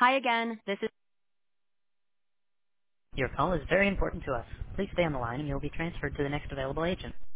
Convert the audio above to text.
Hi again, this is... Your call is very important to us. Please stay on the line and you will be transferred to the next available agent.